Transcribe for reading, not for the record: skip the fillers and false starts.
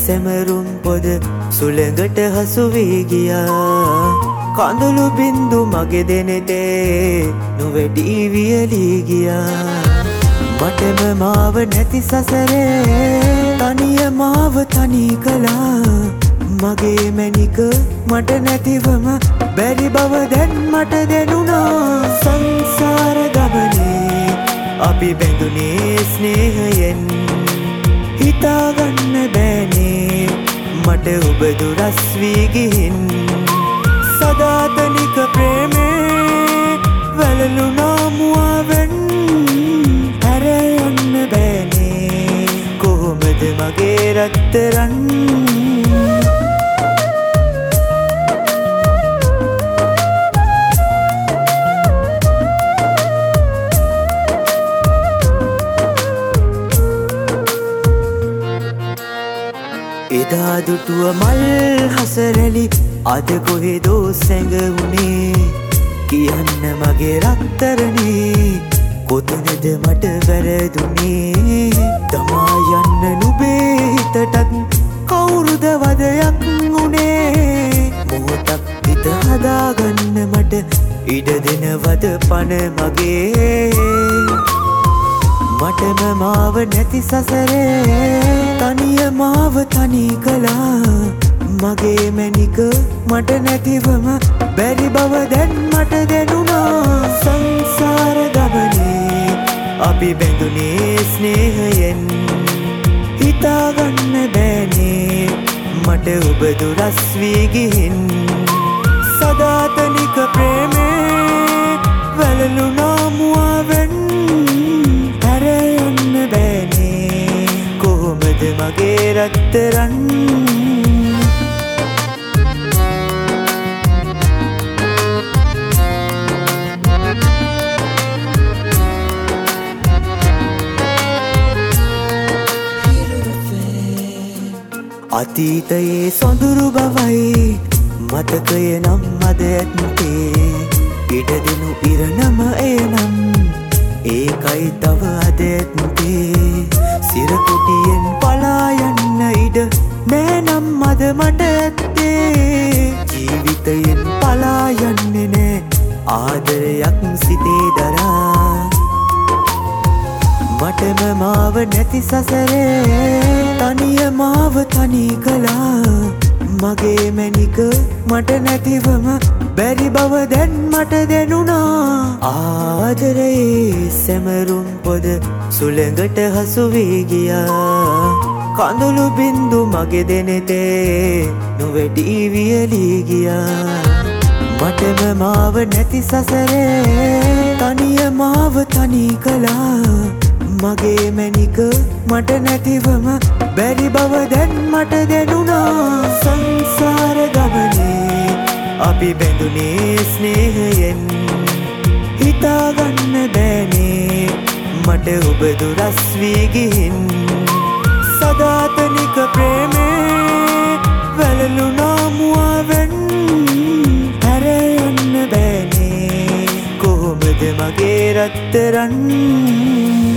සැමරුම් පොද සුළඟට හසු වී ගියා. කඳුළු බින්දු මගේ දෙනෙතේ නොවැඩී වියලී ගියා. මටම මාව නැති සසරේ තනිය මාව තනි කළා. මගේ මැනික මට නැතිවම බැරි බව දැන් මට දැනුණා. සංසාර ගමනේ අපි බැඳුනේ ස්නේහයෙන්. හිතාගන්න බෑනේ මට ඔබ දුරස් වී ගිහින්. සදාතනික ප්‍රේමේ වැළලුණා මුවාවෙන්. හැර යන්න බෑනේ කොහොමද මගේ රත්තරන්. එදා දුටුව මල් හසරැලි අද කොහෙදෝ සැඟවුණේ. කියන්න මගේ රත්තරනේ කොතනද මට වැරදුනේ. තමා යන්න නුබේ හිතටත් කවුරුද වදයක් වුණේ. මොහොතක් හිත හදාගන්න මට ඉඩ දෙනවද පණ මගේ. මටම මාව නැති සසරේ තනිය මාව තනි කළා. මගේ මැනික මට නැතිවම බැරි බව දැන් මට දැනුණා. සංසාර ගමනේ අපි බැඳුනේ ස්නේහයෙන්. හිතාගන්න බෑනේ මට ඔබ දුරස් වී ගිහින්. සදාතනික ප්‍රේමේ වැළලුණා මුවාවෙන්. හැර යන්න බෑනේ කොහොමද මගේ රත්තරන්. අතීතයේ සොඳුරු බවයි මතකය නම් අද ඇත්තේ. ඉඩ දෙනු ඉරණම එනම් ඒකයි තව අද ඇත්තේ. සිරකුටියෙන් පලා යන්න ඉඩ නෑනම් අද මට ඇත්තේ. ජීවිතයෙන් පලා යන්නේ නෑ ආදරයක් සිතේ දරා. මටම මාව නැති සසරේ තනිය මාව තනි කළා. මගේ මැනික මට නැතිවම බැරි බව දැන් මට දැනුණා. ආදරයේ සැමරුම් පොද සුළඟට හසු වී ගියා. කඳුළු බින්දු මගේ දෙනෙතේ නොවැඩී වියලී ගියා. මටම මාව නැති සසරේ තනිය මාව තනි කළා. මගේ මැනික මට නැතිවම බැරි බව දැන් මට දැනුණා. සංසාර ගමනේ අපි බැඳුනේ ස්නේහයෙන්. හිතාගන්න බෑනේ මට ඔබ දුරස් වී ගිහින්. සදාතනික ප්‍රේමේ වැළලුණා මුවාවෙන්. හැර යන්න බෑනේ කොහොමද මගේ රත්තරන්.